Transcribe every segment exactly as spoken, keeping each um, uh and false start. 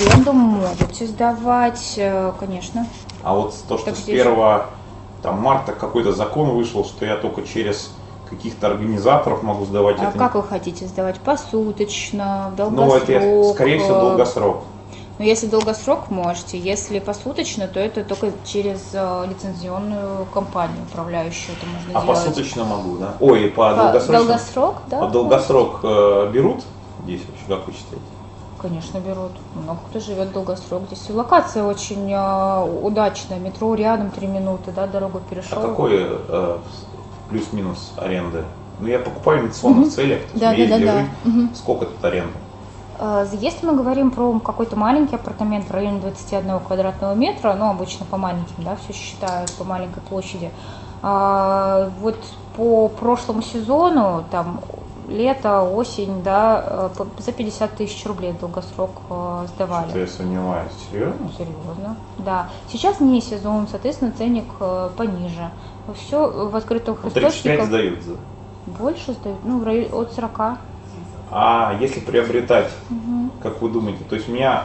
аренду можете сдавать, конечно. А вот то, что Так с здесь- первого там, марта какой-то закон вышел, что я только через каких-то организаторов могу сдавать. А это как не- вы хотите сдавать? Посуточно, в Ну, долгосрок? это, я- скорее всего, э, долгосрок. Ну, если долгосрок можете, если посуточно, то это только через э, лицензионную компанию управляющую это можно А делать. посуточно могу, да? Ой, по, По- долгосрочно. долгосрок, да? По долгосрок э, берут здесь вообще, как вы считаете? Конечно, берут. Много кто живет долгосрок. Здесь и локация очень э, удачная. Метро рядом, три минуты, да, дорогу перешел. А какой э, плюс-минус аренды? Ну, я покупаю в инвестиционных целях, то есть Да, у меня да, есть да, где да. жить. Мгм. Сколько тут аренда? Э, Если мы говорим про какой-то маленький апартамент в районе двадцати одного квадратного метра, ну, обычно по маленьким, да, все считают, по маленькой площади, а, вот по прошлому сезону, там, лето, осень, да, э, по- за пятьдесят тысяч рублей долгосрок э, сдавали. Что-то я сомневаюсь. Серьезно? Серьезно, да. Сейчас не сезон, соответственно, ценник э, пониже. Все в открытых Ну, тридцать пять источниках сдают за. больше сдают, ну, в районе от сорока. А если приобретать, Мгм. как вы думаете, то есть у меня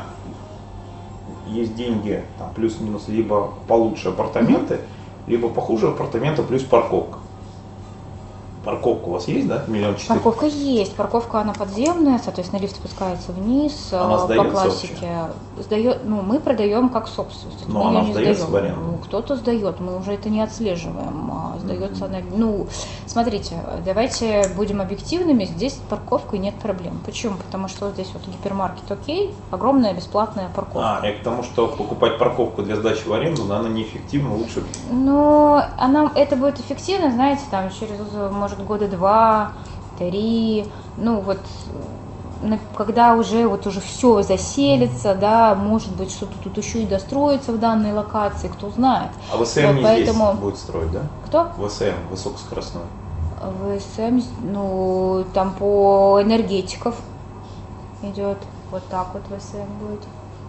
есть деньги, там, плюс-минус, либо получше апартаменты, либо похуже апартаменты, плюс парковка. Парковка у вас есть, да? Миллион четыре. Парковка есть, парковка она подземная, соответственно, лифт спускается вниз Она э, по сдается классике. Сдает, ну, мы продаем как собственность. Но мы она её не сдается сдаем. в аренду? Ну, кто-то сдает, мы уже это не отслеживаем. а Сдается она. Ну, смотрите, давайте будем объективными. Здесь с парковкой нет проблем. Почему? Потому что вот здесь вот гипермаркет окей, огромная бесплатная парковка. А, я к тому, что покупать парковку для сдачи в аренду, но она неэффективна, лучше. Но она, это будет эффективно, знаете, там через, может, года два, три, ну вот, на- когда уже вот уже все заселится, да, может быть, что-то тут еще и достроится в данной локации, кто знает. А ВСМ Вот не поэтому- здесь будет строить, да? Кто? ВСМ, высокоскоростной. ВСМ, ну, там по энергетиков идет, вот так вот ВСМ будет.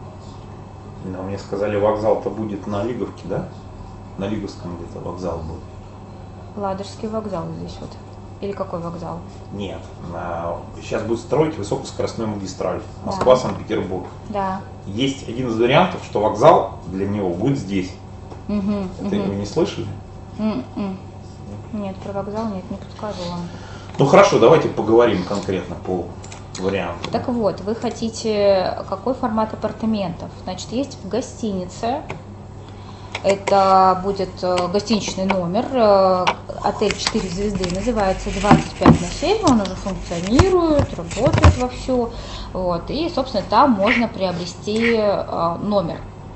Да, мне сказали, вокзал-то будет на Лиговке, да? На Лиговском где-то вокзал будет. Ладожский вокзал здесь вот. Или какой вокзал? Нет, на- сейчас будет строить высокоскоростную магистраль Москва-Санкт-Петербург. Да. Есть один из вариантов, что вокзал для него будет здесь. Мгм, Это мгм. вы не слышали? М-м. Нет, про вокзал нет, не подсказывала. Ну хорошо, давайте поговорим конкретно по варианту. Так вот, вы хотите какой формат апартаментов? Значит, есть в гостинице. Это будет э, гостиничный номер, э, отель четыре звезды, называется двадцать пять на семь, он уже функционирует, работает вовсю. Вот, и, собственно, там можно приобрести э, номер.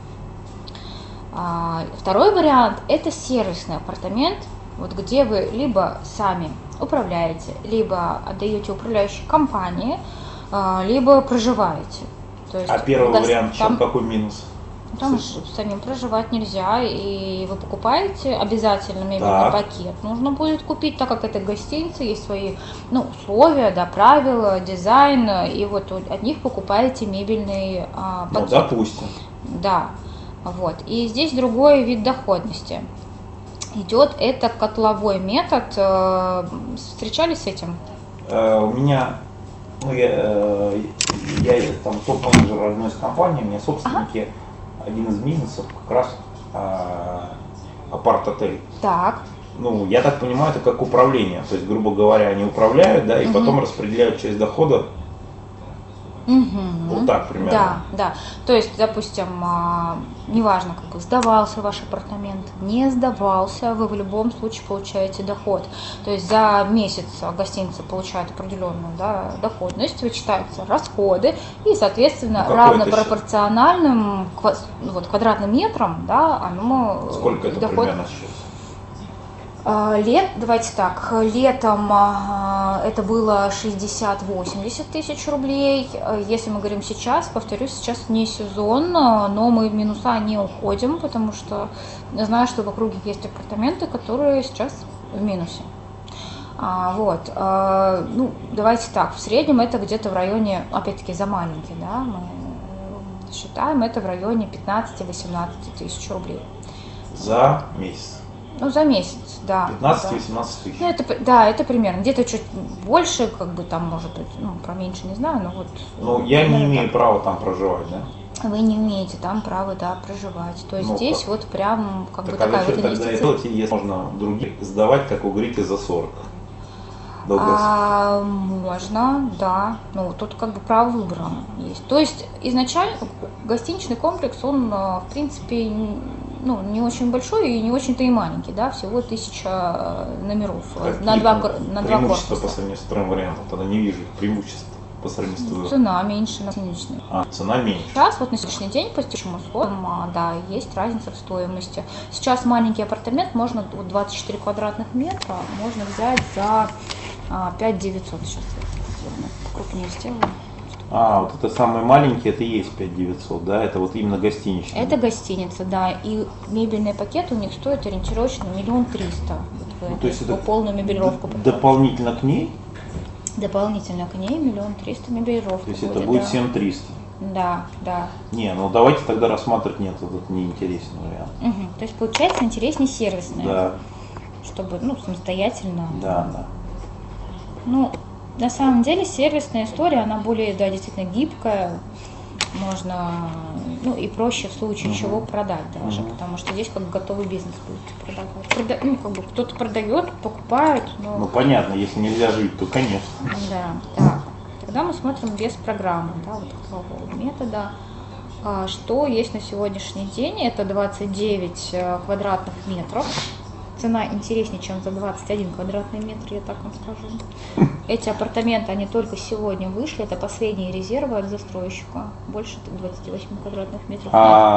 А, Второй вариант – это сервисный апартамент, вот где вы либо сами управляете, либо отдаете управляющей компании, а, либо проживаете. То есть А первый гос- вариант, чем там- какой минус? там Слышали? самим проживать нельзя, и вы покупаете обязательно мебельный Так. пакет. Нужно будет купить, так как это гостиница, есть свои, ну, условия, да, правила, дизайн, и вот от них покупаете мебельный а, Ну, пакет. допустим. Да, вот. И здесь другой вид доходности. Идет это котловой метод. Э, Встречались с этим? Э, У меня, ну я, э, я там топ-менеджер одной из компаний, у меня собственники, один из бизнесов как раз э, апарт-отель. Так. Ну, я так понимаю, это как управление. То есть, грубо говоря, они управляют, да, и Мгм. потом распределяют часть дохода. Мгм. Вот так примерно. Да, да. То есть, допустим, а, неважно, как бы сдавался ваш апартамент, не сдавался, вы в любом случае получаете доход. То есть за месяц гостиница получает определенную, да, доходность, вычитаются расходы, и, соответственно, Ну, какой равно это счет? пропорциональным ква- ну, вот, квадратным метрам, да, оно Сколько это доход. примерно сейчас? А, Лет, давайте так, летом а, это было шестьдесят-восемьдесят тысяч рублей. А Если мы говорим сейчас, повторюсь, сейчас не сезон, а, но мы в минуса не уходим, потому что я знаю, что в округе есть апартаменты, которые сейчас в минусе. А, вот, а, ну, давайте так, в среднем это где-то в районе, опять-таки, за маленький, да, мы считаем, это в районе пятнадцать-восемнадцать тысяч рублей. За месяц. Ну, за месяц, да. да. пятнадцать-восемнадцать тысяч. Ну, это, п- да, это примерно. Где-то чуть больше, как бы там, может быть, ну, про меньше не знаю, но вот. Ну, я не примерно имею так. права там проживать, да? вы не имеете там права, да, проживать. То есть Ну, здесь как? вот прям как Так бы а такая зачем вот тогда инвестиция. это, если можно других сдавать, как вы говорите, за сорок? Долгосрочно. А, можно, да. Ну, тут как бы право выбора есть. То есть изначально гостиничный комплекс, он, а, в принципе, н- ну, не очень большой и не очень-то и маленький, да, всего тысяча номеров э, на Какие два, там кор- на два преимущества по корпуса. сравнению с вторым вариантом? Тогда не вижу их преимуществ по сравнению с твоим. Цена меньше на гостиничный. А, цена меньше. Сейчас, вот на сегодняшний день, по текущим условиям, а, да, есть разница в стоимости. Сейчас маленький апартамент можно, вот двадцать четыре квадратных метра, можно взять за а, пять девятьсот. Сейчас я крупнее сделаю. А, вот это самый маленький, это и есть пять девятьсот, да? Это вот именно гостиничный. Это гостиница, да, и мебельный пакет у них стоит ориентировочно миллион триста. Вот Ну, вы то есть эту это полную мебелировку д- покупаете. дополнительно к ней, Дополнительно к ней миллион триста мебелировка. то есть это будет да. семь триста. Да, да. Не, ну давайте тогда рассматривать, нет, это неинтересный вариант. Мгм. То есть получается интереснее сервисная, Да, чтобы, ну, самостоятельно. да, да. Ну, на самом деле сервисная история, она более, да, действительно гибкая, можно, ну, и проще в случае Мгм. чего продать даже, Мгм. потому что здесь как готовый бизнес будет продавать. Прода- ну, как бы кто-то продает, покупает, но, Ну понятно, если нельзя жить, то конечно. да, так. Тогда мы смотрим без программы, да, вот такого метода. А, Что есть на сегодняшний день? Это двадцать девять э, квадратных метров. Цена интереснее, чем за двадцать один квадратный метр, я так вам скажу. Эти апартаменты, они только сегодня вышли, это последние резервы от застройщика. Больше двадцати восьми квадратных метров нет.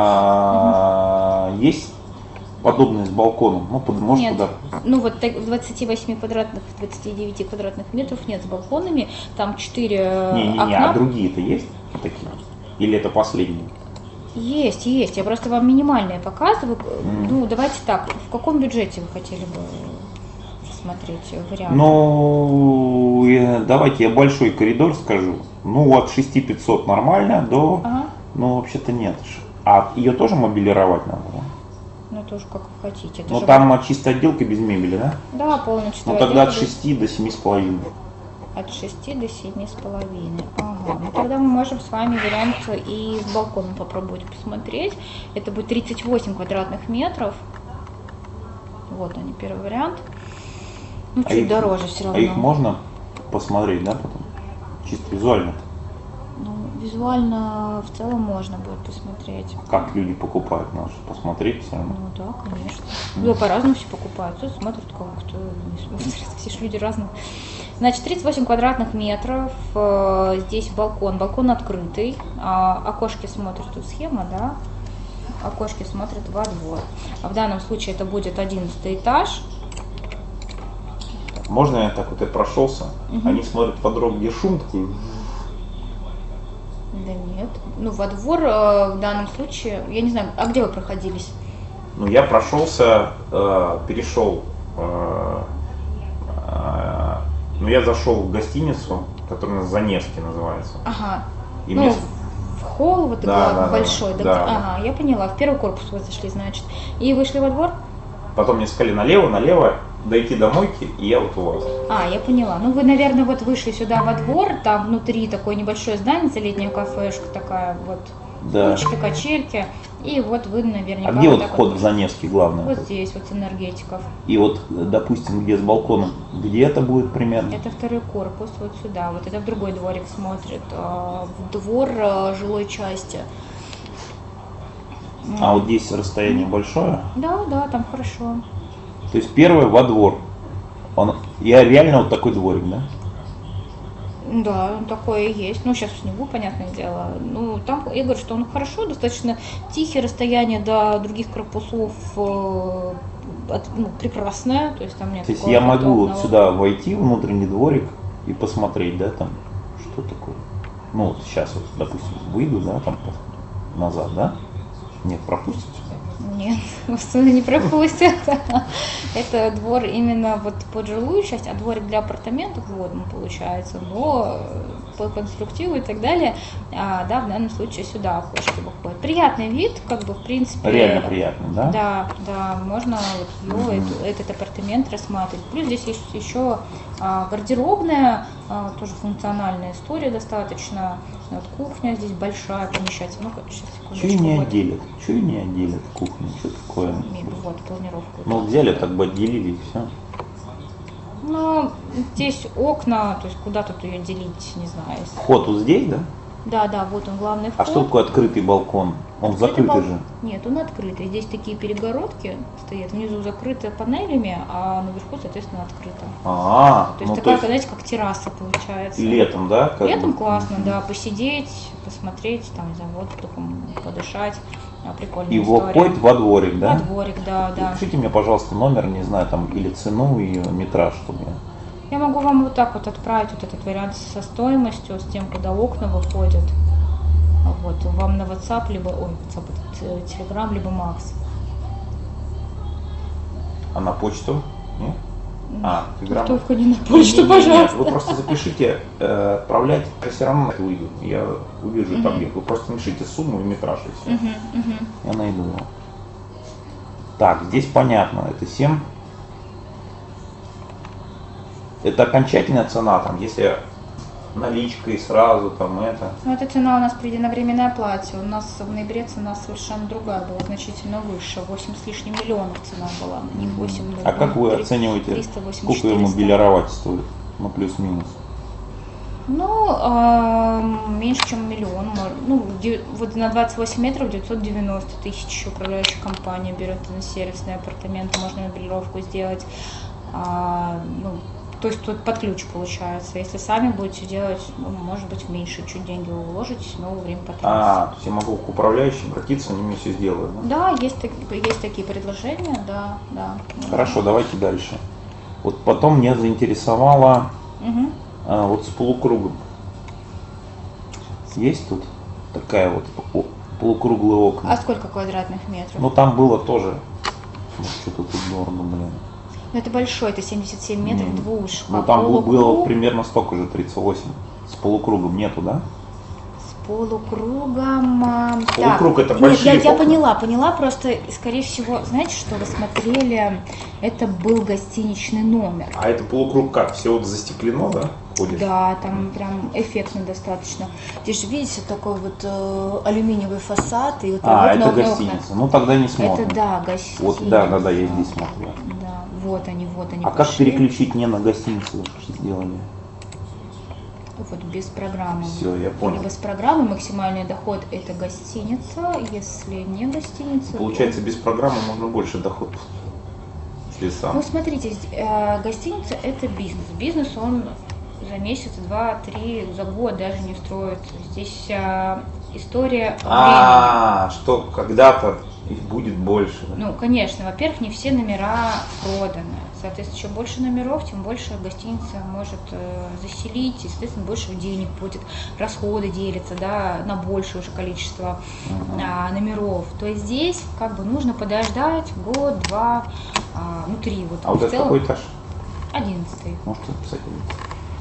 А есть подобное с балконом? Ну, под- может, Нет. туда. Ну вот так, двадцати восьми квадратных, двадцати девяти квадратных метров нет с балконами, там четыре Не-не-не, окна. а другие-то есть такие? Или это последние? Есть, есть. Я просто вам минимальные показываю. Мгм. Ну, давайте так. В каком бюджете вы хотели бы смотреть вариант? Ну, э, давайте я большой коридор скажу. Ну, от шести пятьсот нормально до, Ага. ну, вообще-то нет. А ее тоже мобилировать надо, да? Ну, тоже как вы хотите. Это Ну, же там вот- а, чисто отделка без мебели, да? Да, полностью. Ну, тогда от шести до семи с половиной. От шести до семи с половиной. Ага. Ну, тогда мы можем с вами вариант и с балконом попробовать посмотреть. Это будет тридцать восемь квадратных метров. Вот они, первый вариант. Ну, А чуть их- дороже все равно. А их можно посмотреть, да, потом? Чисто визуально. Ну, визуально в целом можно будет посмотреть. Как люди покупают, надо же посмотреть все равно. Ну да, конечно. Да, по-разному все покупают. Кто смотрит, кого, кто не смотрит. Все же люди разные. Значит, тридцать восемь квадратных метров. э, Здесь балкон. Балкон открытый. а, Окошки смотрят, тут схема, да? Окошки смотрят во двор. А в данном случае это будет одиннадцатый этаж. Можно я так вот и прошелся? Мгм. Они смотрят под рог, где шум такой. Да нет. Ну, во двор э, в данном случае, я не знаю, а где вы проходились? Ну, я прошелся, э, перешел, э, э, ну, я зашел в гостиницу, которая на Заневске называется. Ага. И Ну, мне- в холл вот Да, такой да, да, большой. да, да, да. где- Ага, я поняла. В первый корпус вы зашли, значит. И вышли во двор? Потом мне сказали налево, налево, дойти до мойки, и я вот у вас. А, я поняла. Ну, вы, наверное, вот вышли сюда во двор, там внутри такое небольшое здание, летняя кафешка такая, вот, Да. стульчики, качельки, и вот вы наверняка... А где вот так вход в Заневский главный? Вот здесь, вот с энергетиков. И вот, допустим, где с балконом, где это будет примерно? Это второй корпус, вот сюда, вот это в другой дворик смотрит, а, в двор а, жилой части. А вот здесь расстояние большое? Да, да, там хорошо. То есть первое во двор. Он, я реально вот такой дворик, да? Да, такое и есть. Ну, сейчас в снегу, понятное дело. Ну, там, я говорю, что он хорошо, достаточно тихие расстояния до других корпусов, э, от- ну, прекрасное. То есть там нет То есть такого я могу вот удобного. сюда войти, в внутренний дворик, и посмотреть, да, там, что такое. Ну, вот сейчас вот, допустим, выйду, да, там, по- назад, да? Нет, пропустите. Нет, вас не пропустят. Это двор именно вот под жилую часть, а дворик для апартаментов водный получается, но по конструктиву и так далее, а, да, в данном случае сюда окошки выходят. Приятный вид, как бы, в принципе. Реально приятно, да? Да, да, можно вот его, Мгм. эту- этот апартамент рассматривать. Плюс здесь есть еще А гардеробная, а, тоже функциональная история достаточно. Вот кухня здесь большая, помещается. Ну-ка, сейчас, Че и секундочку. не вот. отделят? Че и не отделят кухню? Что такое? Мебель, вот, планировку. Ну взяли, так бы отделили и все. Ну, здесь окна, то есть куда тут ее делить, не знаю. если- Вход вот здесь, да? Да, да, вот он главный А вход. что такое открытый балкон? Он Открытый закрытый бал- же. Нет, он открытый. Здесь такие перегородки стоят. Внизу закрыты панелями, а наверху, соответственно, открыто. А, То есть ну такая, то есть знаете, как терраса получается. летом, да? как Летом бы? классно, Мгм. да, посидеть, посмотреть, там, за воздухом, подышать. А, Прикольная И история. вход во дворик, да? Во дворик, да, да. Пишите мне, пожалуйста, номер, не знаю, там, или цену, и метраж, чтобы я... Я могу вам вот так вот отправить вот этот вариант со стоимостью, с тем, куда окна выходят. Вот, вам на WhatsApp, либо, ой, WhatsApp, это Telegram, либо Макс. А на почту? Нет? А, Telegram. Только не на почту, Не-не-не, нет, пожалуйста. вы просто запишите, э, отправлять, я все равно это выйду. Я увижу Мгм. там, где. Вы просто напишите сумму и метраж, и все. Мгм, мгм. Я найду его. Так, здесь понятно, это семь. Это окончательная цена, там, если наличкой сразу, там, это. Ну, эта цена у нас при единовременной оплате. У нас в ноябре цена совершенно другая была, значительно выше. восемь с лишним миллионов цена была, не восемь. А как вы оцениваете, триста восемь, сколько ему четыреста. мобилировать стоит? Ну, плюс-минус. Ну, эм, меньше, чем миллион. мор- Ну, де- вот на двадцать восемь метров девятьсот девяносто тысяч управляющая компания берет на сервисные апартаменты, можно мобилировку сделать. А, ну, то есть тут под ключ получается. Если сами будете делать, ну, может быть, меньше чуть деньги вы вложитесь, но время потратите. А, то есть я могу к управляющим обратиться, они мне все сделают, да? Да, есть, так- есть такие предложения, да, да. Хорошо, давайте дальше. Вот потом меня заинтересовало Мгм. а, вот с полукругом. Есть тут такая вот о- полукруглые окна? А сколько квадратных метров? Ну там было тоже. Ну, что-то тут дорого, блин. Ну, это большой, это семьдесят семь метров, Не, двушка. Ну там было, было Полукруг примерно столько же, тридцать восемь. С полукругом нету, да? с полукругом. а, Полукруг так. это Нет, большие я, я окна? поняла, поняла, просто, скорее всего, знаете, что вы смотрели, это был гостиничный номер. А это полукруг как? Все вот застеклено, да? Ходишь? Да, там прям эффектно достаточно. Здесь же, видите, такой вот э, алюминиевый фасад и вот А, окна, это окна, окна. гостиница. Ну тогда не смотрим. Это да, гостиница. Вот, да, да, да, я здесь смотрю. Да, вот они, вот они А как пошли. переключить не на гостиницу сделали? Вот без программы. Все, я понял. Либо с программы максимальный доход это гостиница, если не гостиница. то- Получается, без программы можно больше доход. Если сам. Ну смотрите, з- э, гостиница это бизнес. Бизнес он за месяц, два, три, за год даже не строится. Здесь э, история времени. А, что когда-то их будет больше. Да? Ну, конечно, во-первых, не все номера проданы. Соответственно, чем больше номеров, тем больше гостиница может э, заселить, и, соответственно, больше денег будет, расходы делятся, да, на большее уже количество Мгм. а, номеров. То есть здесь как бы нужно подождать год, два, а, ну три вот. А вот в это целом какой этаж? одиннадцатый. Можете написать один.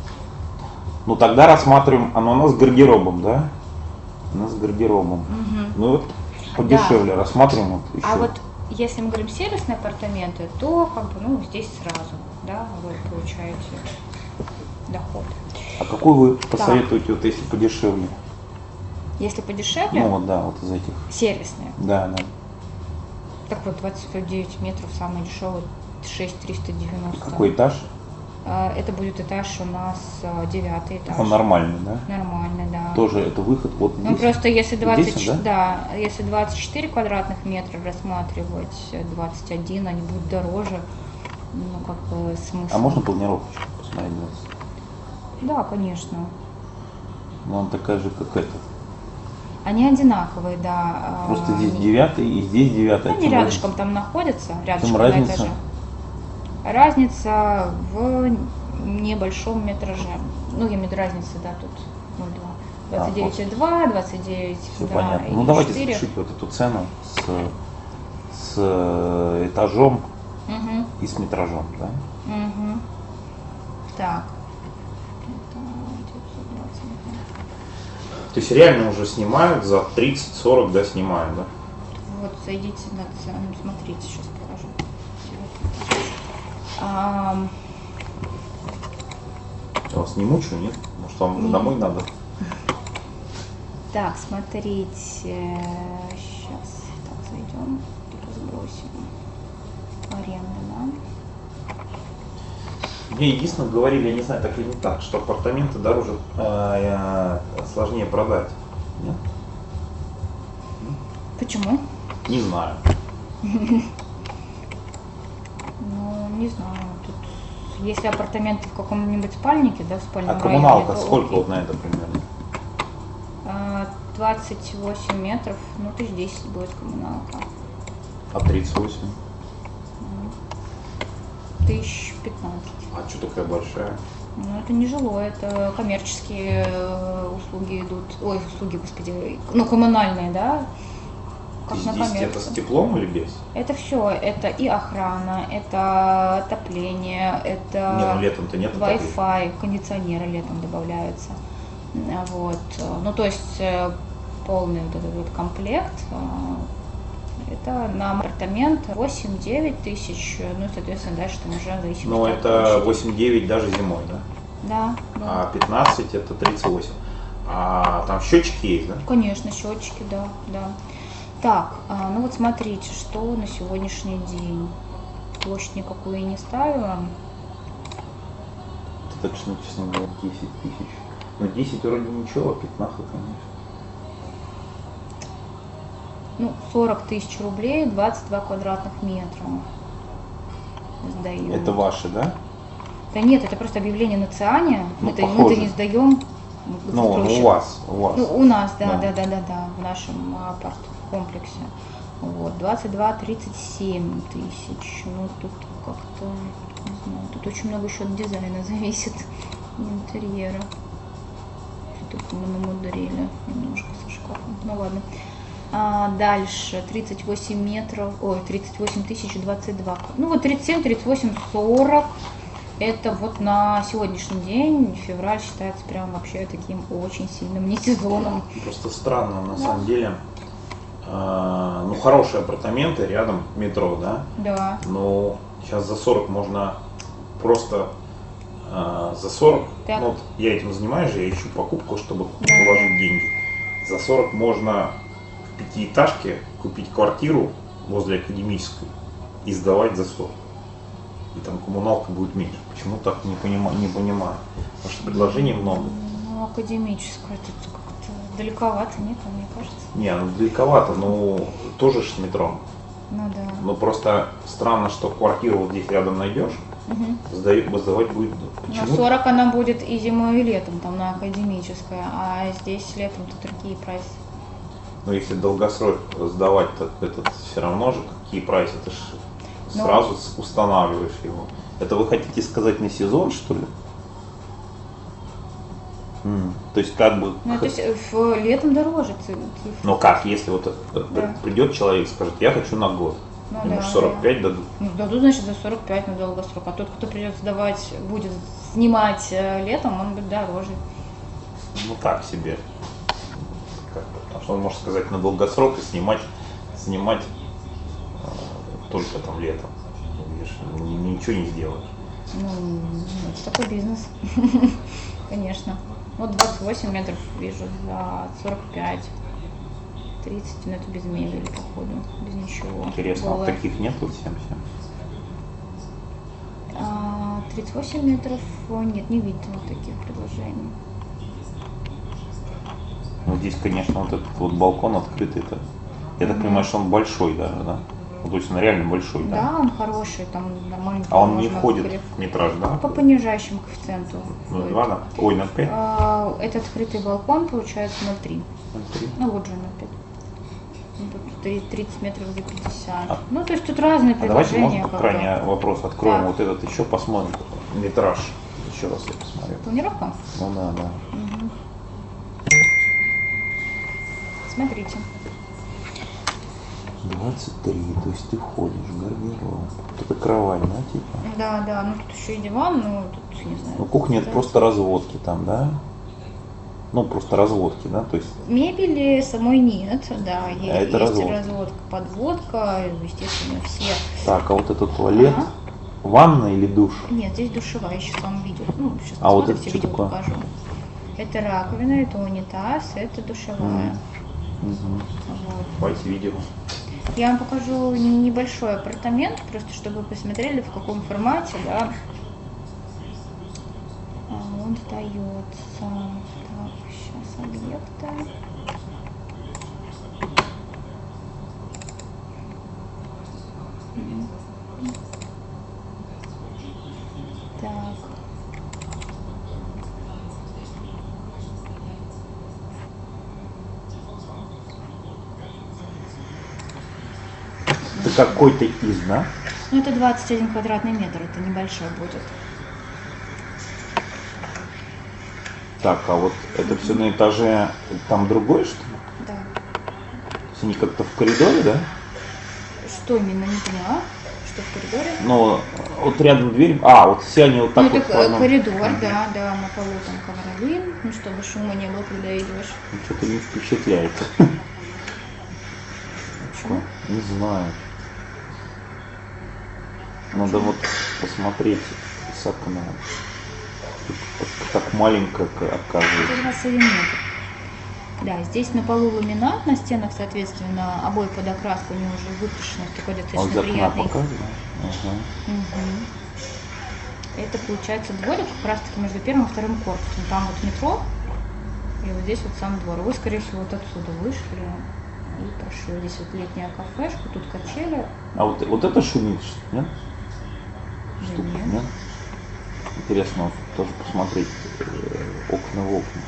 Ну тогда рассматриваем, оно у нас с гардеробом, да? У нас с гардеробом. Мгм. Ну вот подешевле рассматриваем вот еще. А вот если мы говорим сервисные апартаменты, то как бы ну здесь сразу, да, вы получаете доход. А какой вы посоветуете, вот если подешевле? Если подешевле, Ну вот да, вот из этих. сервисные. Да, да. Так вот, двадцать девять метров, самый дешевый, шесть триста девяносто. Какой этаж? А, Это будет этаж у нас а, девятый этаж. Он нормальный, да? Нормально, да. Тоже это выход вот здесь. Ну просто если двадцать, Здесь, да? если двадцать четыре квадратных метра рассматривать, двадцать один, они будут дороже. Ну как бы смысл. А можно планировочку посмотреть? Да, конечно. Ну он такая же, как это. Они одинаковые, да. а, Просто здесь они- девятый и здесь девятый. Они рядышком там находятся, рядышком на разница? этаже. Разница в небольшом метраже. Ну, я имею в виду разница, да, тут ноль целых два. двадцать девять и два, двадцать девять, Все да, понятно. и Ну давайте четыре. запишите вот эту цену с, с этажом Мгм, и с метражом, да? мгм. Так. Это девятьсот двадцать метров. То есть реально уже снимают за тридцать-сорок, да, снимают, да? Вот, зайдите на цену, смотрите, сейчас покажу. Ам, Я вас не мучаю, нет? Может, вам уже Нет. домой надо? Так, смотрите. Сейчас. Так, зайдем. Сбросим. Аренда, да? Мне единственное говорили, я не знаю, так или не так, что апартаменты дороже, э, э, сложнее продать. Нет? Почему? Не знаю. Ну, не знаю. Тут, если апартаменты в каком-нибудь спальнике, да, в спальном А коммуналка районе, то сколько окей. вот на это примерно? А, двадцать восемь метров, ну, тысяч десять будет коммуналка. А тридцать восемь? Тысяч пятнадцать. А что такая большая? Ну, это не жилое, это коммерческие э, услуги идут. Ой, услуги, господи, ну, коммунальные, да? Как на Здесь это с коммерцию. теплом или без? Это все, это и охрана, это отопление, Не, это ну летом-то нет отопления. Wi-Fi, кондиционеры летом добавляются. А, Вот. Ну, то есть э, полный вот этот вот комплект. а, Это на апартамент восемь-девять тысяч, ну и, соответственно, дальше там уже зависит. Ну, это восемь-девять даже зимой, да? Да, да. А пятнадцать это тридцать восемь. А там счетчики есть, да? Конечно, счетчики, да, да. Так, а, ну вот смотрите, что на сегодняшний день. Площадь никакую я не ставила. Это точно, честно говоря, десять тысяч. Ну, десять вроде ничего, а пятнадцать, конечно. Ну, сорок тысяч рублей, двадцать два квадратных метра. Сдаю. Это ваши, да? Да нет, это просто объявление на ЦИАНе. Ну, Мы-то, похоже. мы-то не сдаем. Ну, ну, у вас, у вас. Ну, у нас, да, Да. да, да, да, да, в нашем апарт-комплексе. Вот, двадцать два тридцать семь тысяч. Ну, тут как-то, не знаю, тут очень много еще от дизайна зависит, интерьера. Что-то мы намудрили немножко со шкафом. Ну, ладно. А дальше тридцать восемь метров, ой, тридцать восемь тысяч двадцать два. Ну, вот тридцать семь, тридцать восемь, сорок. Это вот на сегодняшний день, февраль считается прям вообще таким очень сильным не сезоном. Просто странно, на самом деле. А, ну, хорошие апартаменты рядом метро, да? Да. Но сейчас за сорок можно просто а, за сорок, Так. ну вот я этим занимаюсь же, я ищу покупку, чтобы Да. вложить деньги. За сорок можно в пятиэтажке купить квартиру возле академической и сдавать за сорок. И там коммуналка будет меньше. Почему так, не понимаю, не понимаю. Потому что предложений много. Ну, академическая, тут как-то далековато, нет, мне кажется. Не, ну далековато, но тоже ж с метро. Ну да. Но просто странно, что квартиру вот здесь рядом найдешь, Мгм. сдаю- сдавать будет. На Почему? сорок она будет и зимой, и летом, там на академическая, а здесь летом-то другие прайсы. Но если долгосрок сдавать, то этот все равно же какие прайсы, ты ж Ну. сразу с- устанавливаешь его. Это вы хотите сказать на сезон, что ли? М, То есть как бы... Ну, то есть э, в летом дороже ци- цифры. Но как, если вот э, Да. придет человек и скажет, я хочу на год, Ну ему да, ж сорок пять дадут. Ну, дадут, значит, за сорок пять на долгосрок. А тот, кто придет сдавать, будет снимать э, летом, он будет дороже. Ну так себе. Как бы, потому что он может сказать на долгосрок и снимать, снимать э, только там летом. Ну, видишь, ни- ничего не сделаешь. Ну, это такой бизнес. Конечно. Вот двадцать восемь метров вижу за сорок пять. тридцать, но это без мебели, походу, без ничего. Интересно, вот Голое. таких нет вот семь-семь? А, тридцать восемь метров, о, нет, не видно вот таких предложений. Ну, здесь, конечно, вот этот вот балкон открытый, это, я так Мгм. понимаю, что он большой даже, да? Ну, то есть он реально большой, да? Да, он хороший, там нормально. А он не можно входит пере- в метраж, да? По понижающему коэффициенту. Ну, входит. два на Ой, на пять? А, этот открытый балкон получается ноль три. три. Ну, вот же ноль пять. Ну, тут три- тридцать метров за пятьдесят. А- Ну, то есть тут разные А давайте, предложения. можно, как крайний бы. вопрос откроем, Да. вот этот еще посмотрим. Метраж. Еще раз я посмотрю. Планировка? Ну да, да. Мгм. Смотрите. двадцать три, то есть ты входишь в гардероб. Это кровать, да, типа? Да, да, ну тут еще и диван, ну тут, не знаю. Ну, кухня это да. просто разводки там, да? Ну, просто разводки, да? То есть, Мебели самой нет, да, е- это есть разводка. разводка, подводка, естественно, все. так, а вот этот туалет, Ага. ванна или душ? Нет, здесь душевая, я сейчас вам видео. Ну, сейчас А вот посмотрите, это что видео такое? покажу. Это раковина, это унитаз, это душевая. Мгм. Вот. Давайте видео. Я вам покажу небольшой апартамент, просто чтобы вы посмотрели, в каком формате, да, он сдается. Так, сейчас объекты. Так. Это какой-то из, да? Ну, это двадцать один квадратный метр, это небольшой будет. Так, а вот это все на этаже, там другой, что ли? Да. То есть они как-то в коридоре, да? Что именно, не поняла? Что в коридоре? Но вот рядом дверь, а, вот все они вот так Ну, вот. это по одному. коридор, да, да, на полу там ковролин, ну, чтобы шума не было, когда идешь. Ну, что-то не впечатляет. Почему? Не знаю. Надо вот посмотреть с окна. Тут так маленько оказывается. Это двадцать один метр. Да, здесь на полу ламинат, на стенах, соответственно, обои под окраску, они уже выкрашены в такой А вот достаточно из окна приятный. показываю. Ага. Мгм. Это получается дворик как раз таки между первым и вторым корпусом. Там вот метро, и вот здесь вот сам двор. Вы, скорее всего, вот отсюда вышли и прошли. Здесь вот летняя кафешка, тут качели. А вот, вот это шумит, что ли, нет? Да Штука, нет. нет? Интересно вот тоже посмотреть э, окна в окна.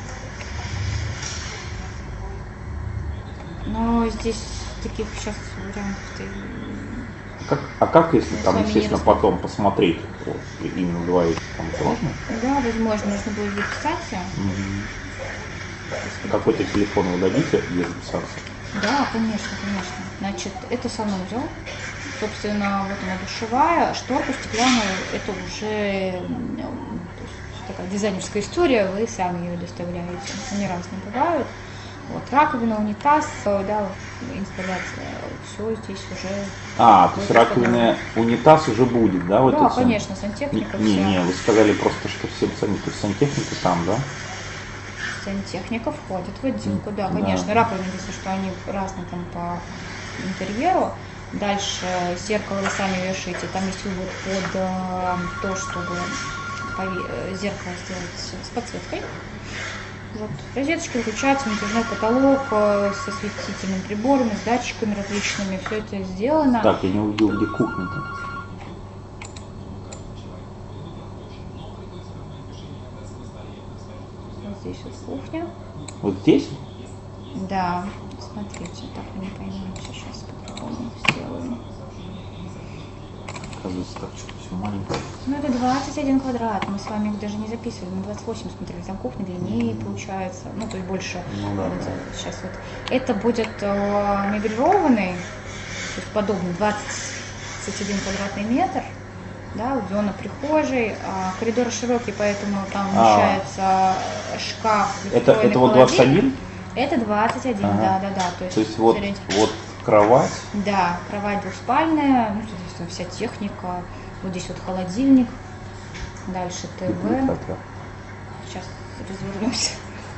Но здесь таких сейчас вариантов-то и- Как, а как, если Мы с там, вами не естественно, рассмотрим. потом посмотреть, вот, именно вдвоем, там можно? Да, возможно, нужно будет записаться. Мгм. Какой-то телефон вы дадите, где записаться? Да, конечно, конечно. Значит, это санузел. Собственно, вот она душевая. Шторка стеклянная, это уже м, то есть такая дизайнерская история, вы сами ее доставляете. Они разные бывают. Вот, раковина, унитаз, э, да, инсталляция, все здесь уже. А, то есть Вот это раковина, унитаз уже будет, да? в Да, этой цене? конечно, Не, сантехника не, вся. не, вы сказали просто, что все цены, то есть сантехника там, да? Сантехника входит в отделку, да, Да. конечно. Раковины, если что, они разные там по интерьеру. Дальше зеркало вы сами вешаете, там есть вывод под э, то, чтобы пове- э, зеркало сделать с подсветкой. Вот. Розеточки выключаются, натяжной потолок э, со осветительными приборами, с датчиками различными, все это сделано. Так, я не увидел, где кухня-то. Вот здесь вот кухня. Вот здесь? Да, смотрите, так вы не поймете, сейчас по-другому сделаем. Оказывается, так что-то все маленькое. Ну, это двадцать один квадрат, мы с вами их даже не записывали, мы двадцать восемь смотрели, там кухня длиннее получается, ну, то есть больше. Ну да. Вот, сейчас вот. Это будет э, мебелированный, то есть подобный, двадцать один квадратный метр, да, вот зона прихожей, а коридор широкий, поэтому там А. умещается шкаф, Это, встроенный это вот холодильник. двадцать один? Это двадцать один, Ага. да, да, да. То есть, То есть вот, смотрите. вот кровать. Да, кровать двухспальная, ну, соответственно, вся техника. Вот здесь вот холодильник, дальше ТВ. библиотека. Сейчас развернемся.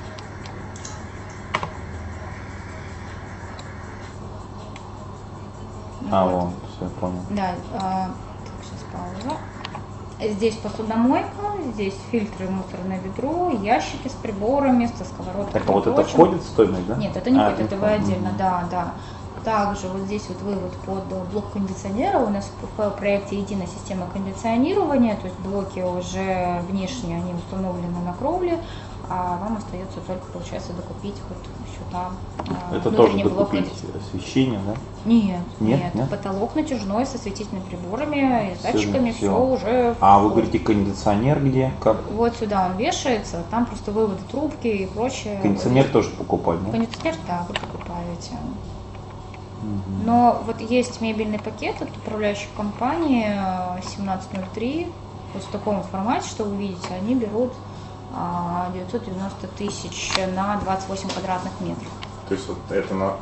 А, Вот. вон, все, я понял. Да, а, так, сейчас пауза. Здесь посудомойка, здесь фильтры, мусорное ведро, ящики с приборами, со сковородкой. Так, а вот и это прочим. входит в стоимость, да? Нет, это не А, входит, это вы входит. отдельно, Мгм. да, да. Также вот здесь вот вывод под блок кондиционера. У нас в проекте единая система кондиционирования, то есть блоки уже внешние, они установлены на кровле, а вам остается только, получается, докупить вот еще там а, Это тоже внутренний блок докупить кондиционера. освещение, да? Нет, Нет, нет, нет? потолок натяжной со светительными приборами, и с Всё, датчиками, все, всё. уже. А вы входит. говорите, кондиционер где? Как? Вот сюда он вешается, там просто выводы трубки и прочее. Кондиционер тоже покупать, да? Кондиционер, да, вы покупаете. Мгм. Но вот есть мебельный пакет от управляющей компании э, семнадцать ноль три, вот в таком формате, что вы видите, они берут а, девятьсот девяносто тысяч на двадцать восемь квадратных метров. То есть вот это на...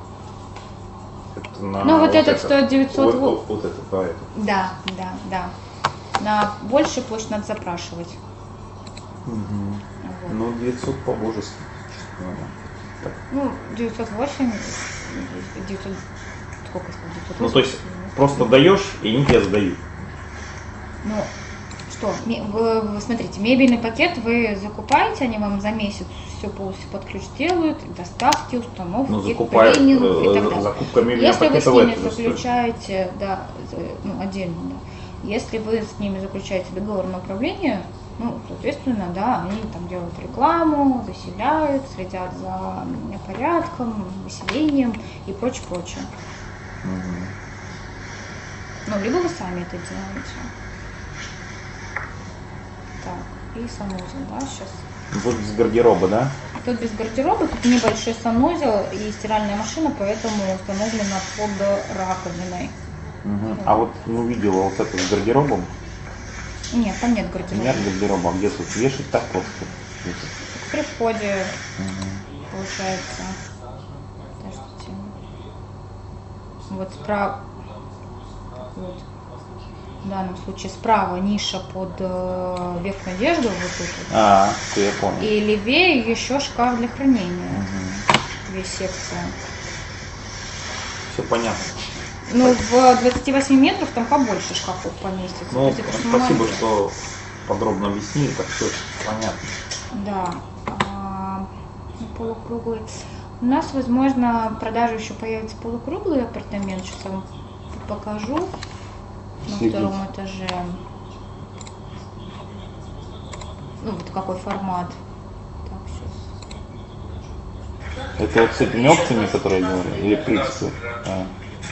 Это на Ну, вот этот стоит девятьсот. Вот, вот, вот это, да, это. Да, да, да. На большую площадь надо запрашивать. Мгм. Вот. Ну, девятьсот по-божески. честно говоря. Так. Ну, девятьсот восемь, девятьсот, сколько я сказала, девятьсот восемь. Ну, то есть просто даешь, и они тебе сдают. Ну, что, ме- вы, вы смотрите, мебельный пакет вы закупаете, они вам за месяц все полностью под ключ делают, доставки, установки, Ну, закупают, клининг и э, так за- далее. закупка мебельного Если вы с пакета в ними это же стоит. заключаете, да, за- ну, отдельно, да. Если вы с ними заключаете договор на управление, ну, соответственно, да, они там делают рекламу, заселяют, следят за м, порядком, выселением и прочее, прочее. Мгм. Ну, либо вы сами это делаете. Так, и санузел, да, сейчас. Тут с гардероба, да? Тут без гардероба, тут небольшой санузел и стиральная машина, поэтому установлена под раковиной. Мгм. А вот не увидела вот это с гардеробом. Нет, там нет гардероба. Нет гардероба, а где тут вешать так просто? При входе, Мгм. получается. Подождите. Вот справа. Вот. В данном случае справа ниша под э, верхнюю одежду, вот тут вот. А, все, я понял. И левее еще шкаф для хранения. Мгм. Две секции. Все понятно. Ну, в двадцати восьми метрах там побольше шкафов поместится. Ну, То есть это ж не спасибо, маленький. что подробно объяснили, так все понятно. Да. А, ну, полукруглый. У нас, возможно, в продаже еще появится полукруглый апартамент. Сейчас я вам покажу на Следите. втором этаже. Ну, вот какой формат. Так, сейчас. Это вот с этими опциями, которые я говорю, или в принципе? А.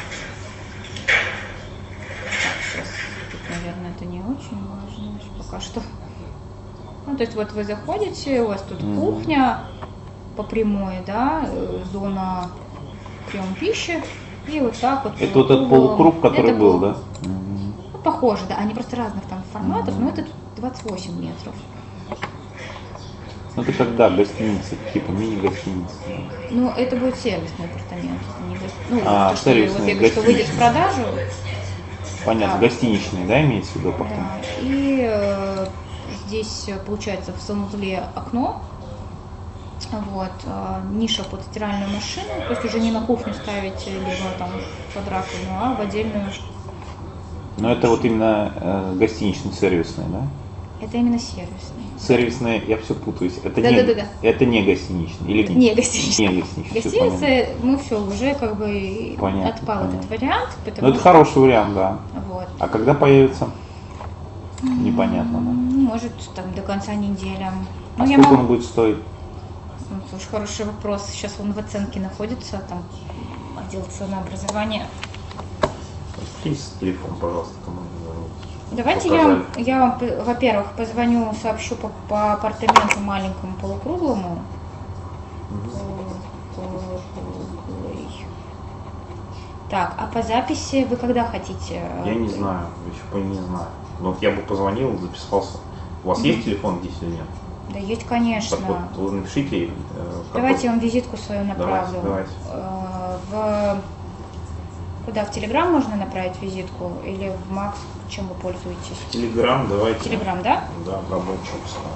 Сейчас. Тут, наверное, это не очень важно пока что. Ну, то есть вот вы заходите, у вас тут Мгм. кухня по прямой, да, э, зона приема пищи, и вот так вот. Это вот этот полукругом. полукруг, который Это был, пол- да? Мгм. Ну, похоже, да, они просто разных там форматов, Мгм. но это двадцать восемь метров. Ну это как, да, гостиница, типа мини-гостиница. Ну, это будет сервисный апартамент. это не гос- Ну, А, то, что, вот сервисный, я говорю, что выйдет в гостиничный. продажу, Понятно, Да. гостиничный, да, имеется в виду да, апартамент? и э, здесь э, получается в санузле окно, вот, э, ниша под стиральную машину, то есть уже не на кухню ставить, либо там под раковину, а в отдельную. Но это вот именно э, гостинично-сервисный, да? Это именно сервисный. Сервисный, я все путаюсь. Это, Да, не, да, да, да. это не гостиничный. Или Не гостиничный. Не гостиничный. всё Гостиница, понятно. ну все, уже как бы Понятно, отпал понятно. этот вариант, Ну потому это что хороший вариант, да. вот. А когда появится? Непонятно, да. Ну, может, там до конца недели. Ну, А я сколько могу... он будет стоить? Ну, слушай, хороший вопрос. Сейчас он в оценке находится, там отдел ценообразования. Есть телефон, пожалуйста, кому не звоните. Давайте Показали. я, я вам, п- во-первых, позвоню, сообщу по, по апартаменту маленькому полукруглому. Мгм. Полукруглый. Так, а по записи вы когда хотите? Я не знаю, еще по не знаю. Но вот я бы позвонил, записался. У вас есть телефон здесь или нет? Да есть, конечно. Так вот, вы напишите. э, какой- Давайте я вам визитку свою направлю. Давайте, Э, В... Куда? В Телеграм можно направить визитку? Или в Макс? Чем вы пользуетесь? Телеграм, давайте. Телеграм, да? Да, рабочий писал.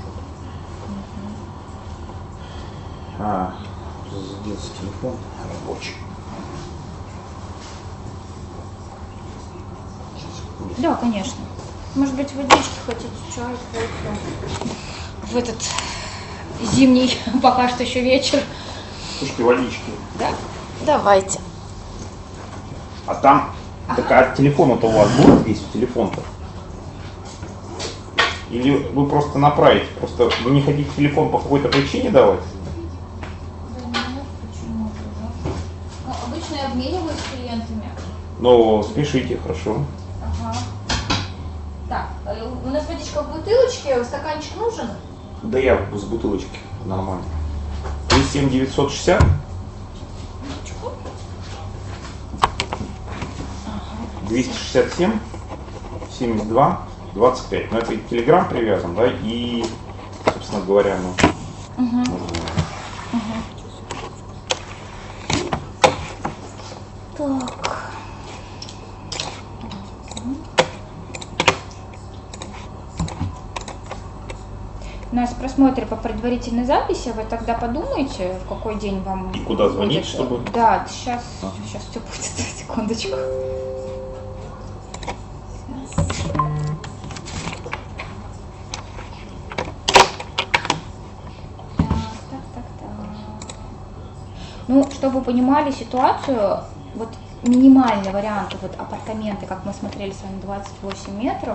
А, детский телефон рабочий. Да, конечно. Может быть, водички хотите, чай, кофе? В этот зимний, пока что еще вечер. Слушайте, водички. Да? Давайте. А там, так а телефон-то у вас будет здесь, телефон-то? Или вы просто направите? Просто вы не хотите телефон по какой-то причине давать? Да нет, почему же? Ну, обычно я обмениваюсь с клиентами. Ну, спешите, хорошо. Ага. Так, э, у нас водичка в бутылочке, стаканчик нужен? Да я с бутылочки, нормально. Плюс семь девятьсот шестьдесят, Чего? двести шестьдесят семь, семьдесят два, двадцать пять. Но это и телеграм привязан, да, и, собственно говоря, ну, Угу. можно- Так. У нас просмотры по предварительной записи, вы тогда подумайте, в какой день вам... И куда звонить, будет. чтобы... Да, сейчас, Ага. сейчас все будет, секундочку. Так, так, так. Ну, чтобы вы понимали ситуацию, вот минимальный вариант, вот апартаменты, как мы смотрели с вами, двадцать восемь метров,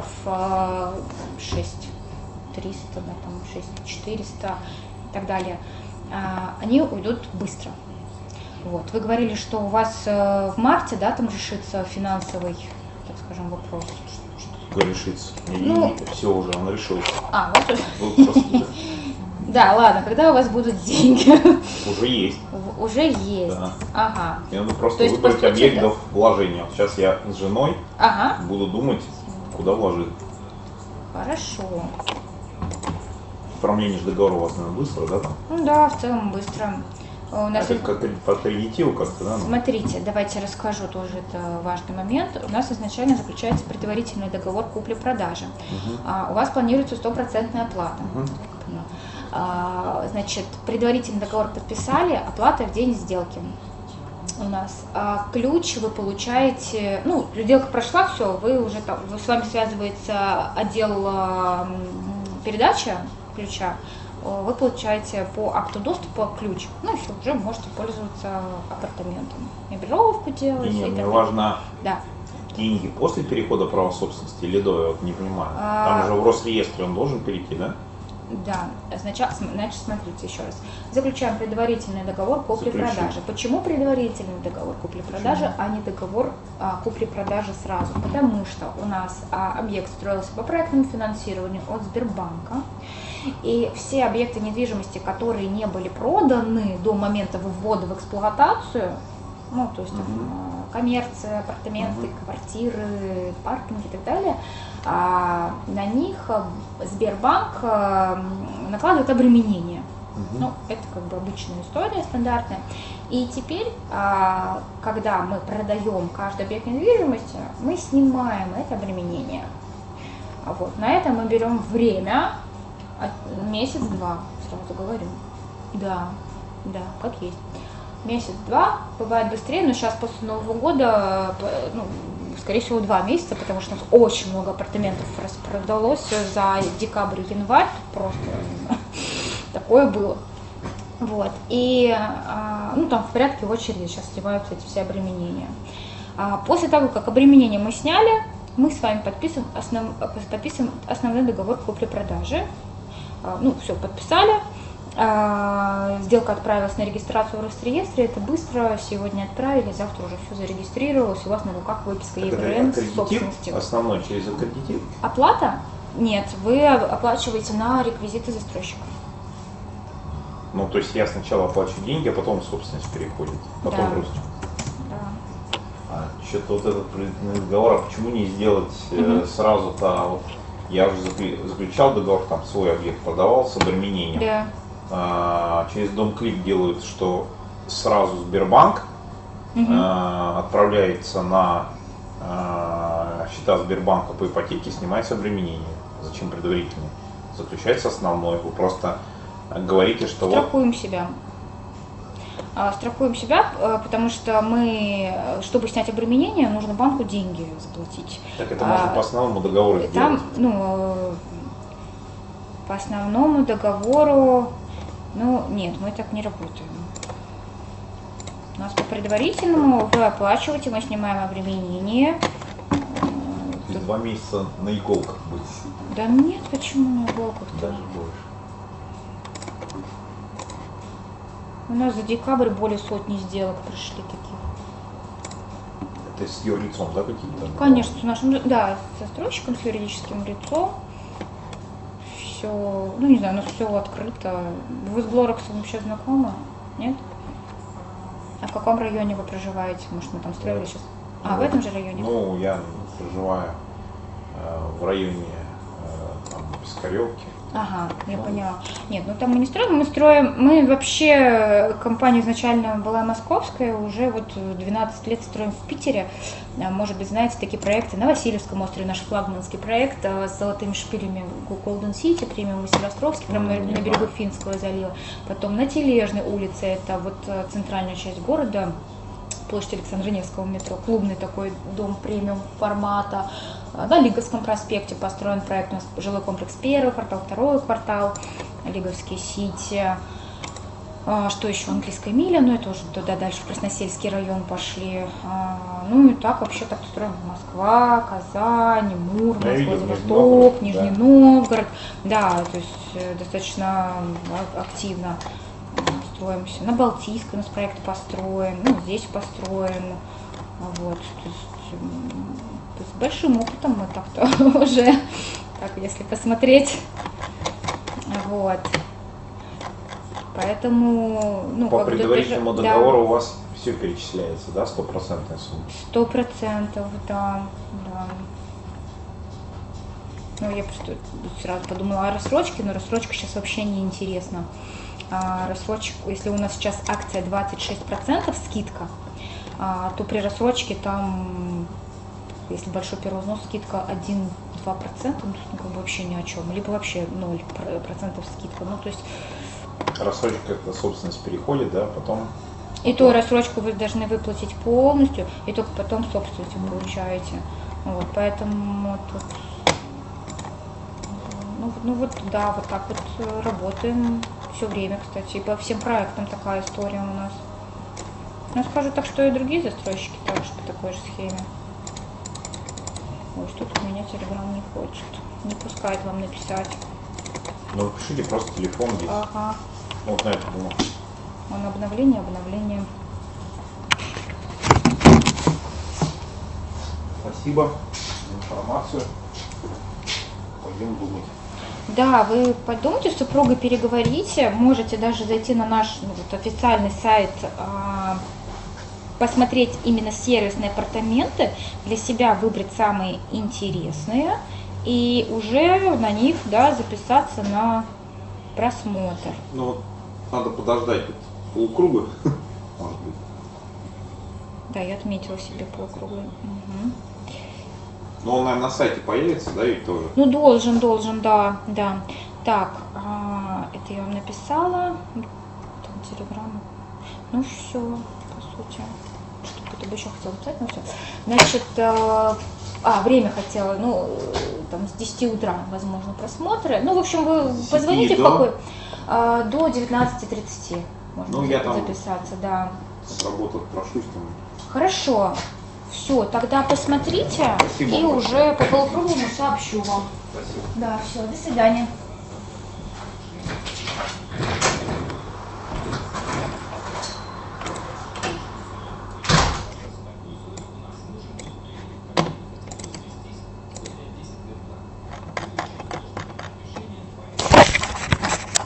шесть триста, да, там шесть четыреста и так далее, а, они уйдут быстро. Вот. Вы говорили, что у вас э, в марте, да, там решится финансовый, так скажем, вопрос. Что решится? И Ну. все уже, он решился. А, вот уже. Вы просто- Да, ладно, когда у вас будут деньги? Уже есть. В- Уже есть. Да. Ага. Мне надо просто То есть, выбрать по сути, объектов вложения. Вот сейчас я с женой Ага. буду думать, куда вложить. Хорошо. Оформление же договора у вас, наверное, быстро, да? Там? Ну да, в целом быстро. У А нас это и- как по кредитиву как-то, да? ну? Смотрите, давайте расскажу, тоже это важный момент. У нас изначально заключается предварительный договор купли-продажи. Мгм. А, у вас планируется стопроцентная оплата. Мгм. А, значит, предварительный договор подписали, оплата в день сделки у нас. А ключ вы получаете, ну, сделка прошла, все, вы уже там, вы- с вами связывается отдел а, м, передачи ключа, э, вы получаете по акту доступа ключ, ну и все, уже можете пользоваться апартаментом, мебелировку делать Не, не, и мне так важно Да. деньги после перехода права собственности или до, я вот не понимаю. А. Там же в Росреестре он должен перейти, да? Да, значит, значит, смотрите еще раз. Заключаем предварительный договор купли-продажи. Заключим. Почему предварительный договор купли-продажи, а не договор а, купли-продажи сразу? Потому что у нас а, объект строился по проектному финансированию от Сбербанка, и все объекты недвижимости, которые не были проданы до момента ввода в эксплуатацию, ну, то есть там, Мгм. а, коммерция, апартаменты, квартиры, паркинги и так далее, а, на них а, Сбербанк а, м, накладывает обременение. Мгм. Ну, это как бы обычная история, стандартная. И теперь, а, когда мы продаем каждый объект недвижимости, мы снимаем это обременение. А вот на это мы берем время, от- месяц-два, сразу говорю. Да, да, как есть. Месяц-два, бывает быстрее, но сейчас после Нового года, э, ну, скорее всего, два месяца, потому что у нас очень много апартаментов распродалось за декабрь и январь, просто такое было. Вот, и, а, ну, там в порядке очереди сейчас сливаются эти все обременения. А после того, как обременение мы сняли, мы с вами подписываем, основ, подписываем основной договор купли-продажи. А, ну, все, подписали. А, сделка отправилась на регистрацию в Росреестре, это быстро, сегодня отправили, завтра уже все зарегистрировалось, у вас на руках выписка Так это ЕГРН с аккредитив собственности. основной через аккредитив? Оплата? Нет, вы оплачиваете на реквизиты застройщика. Ну, то есть я сначала оплачу деньги, а потом собственность переходит. Потом Да. грусть. Да. А что-то вот этот предварительный договор, а почему не сделать э, Мгм. сразу-то, вот я уже закли- заключал договор, там свой объект продавал с обременением. Да. А, через Дом-клик делают, что сразу Сбербанк Мгм. э, отправляется на э, счета Сбербанка по ипотеке, снимается обременение. Зачем предварительный? Заключается основной. Вы просто говорите, что вот Страхуем себя. А, Страхуем себя, э, потому что мы, э, чтобы снять обременение, нужно банку деньги заплатить. так это а, можно по основному договору сделать. Там, ну, э, по основному договору, ну, нет, мы так не работаем. У нас по предварительному вы оплачиваете, мы снимаем обременение. То есть два месяца на иголках быть. Да нет, почему на иголках-то? Даже больше. У нас за декабрь более сотни сделок прошли таких. Это с юрлицом, да, какие-то? Конечно, с нашим, да, с застройщиком, с юридическим лицом. Все, ну не знаю, у нас все открыто. Вы с Глорексом вообще знакомы? Нет? А в каком районе вы проживаете? Может, мы там строили сейчас? А, в этом же районе? Ну, я проживаю э, в районе э, там, Пискаревки. Ага, я поняла. Нет, ну там мы не строим, мы строим, мы вообще, компания изначально была московская, уже вот двенадцать лет строим в Питере. Может быть, знаете, такие проекты на Васильевском острове, наш флагманский проект с золотыми шпилями Golden City, премиум Василиостровский, прямо на, на берегу Финского залива. Потом на Тележной улице, это вот центральная часть города, площадь Александра Невского метро, клубный такой дом премиум формата. На Лиговском проспекте построен проект, у нас жилой комплекс первый квартал, второй квартал, Лиговские сити. Что еще? Английская миля, ну это уже туда дальше, в Красносельский район пошли. Ну и так вообще так строим Москва, Казань, Мурманск, Владивосток, Нижний да. Новгород. Да, то есть достаточно активно строимся. На Балтийской у нас проект построен, ну здесь построен. Вот, то есть, то есть с большим опытом мы так-то уже, так если посмотреть, вот. Поэтому, ну, по как предварительному бы, договору да, у вас все перечисляется, да, стопроцентная сумма? Сто процентов, да, да. Ну, я просто сразу подумала о рассрочке, но рассрочка сейчас вообще не интересна. А, рассрочку, если у нас сейчас акция двадцать шесть процентов скидка, а, то при рассрочке там, если большой первый взнос, скидка один-два процента, ну, как бы вообще ни о чем, либо вообще ноль процентов скидка, ну, то есть... Рассрочка это собственность переходит, да, потом... И то рассрочку вы должны выплатить полностью, и только потом собственность вы получаете, вот, поэтому тут... Ну, ну вот, да, вот так вот работаем все время, кстати, и по всем проектам такая история у нас. Ну, скажу так, что и другие застройщики также по такой же схеме. Ой, что-то у меня Телеграм не хочет, не пускает вам написать. Ну, пишите просто телефон здесь. Ага. Вот на это было. Он обновление, обновление. Спасибо за информацию. Пойдем думать. Да, вы подумайте, с супругой переговорите, можете даже зайти на наш ну, вот, официальный сайт, а, посмотреть именно сервисные апартаменты, для себя выбрать самые интересные и уже на них, да, записаться на просмотр. Ну вот надо подождать полукруга, может быть. Да, я отметила себе полукруглый. Угу. Но он, наверное, на сайте появится, да, ведь тоже? Ну, должен, должен, да, да. Так, а, это я вам написала. Там телеграмма. Ну, все, по сути. Что-то бы еще хотела написать, ну все. Значит, а, а, время хотела, ну, там, с десяти утра, возможно, просмотры. Ну, в общем, вы позвоните в какой? А, до девятнадцати тридцати можно ну, я там записаться, да. с работы прошусь там. Хорошо. Все, тогда посмотрите. Спасибо и большое. уже по полукругу сообщу вам. Спасибо. Да, все, до свидания.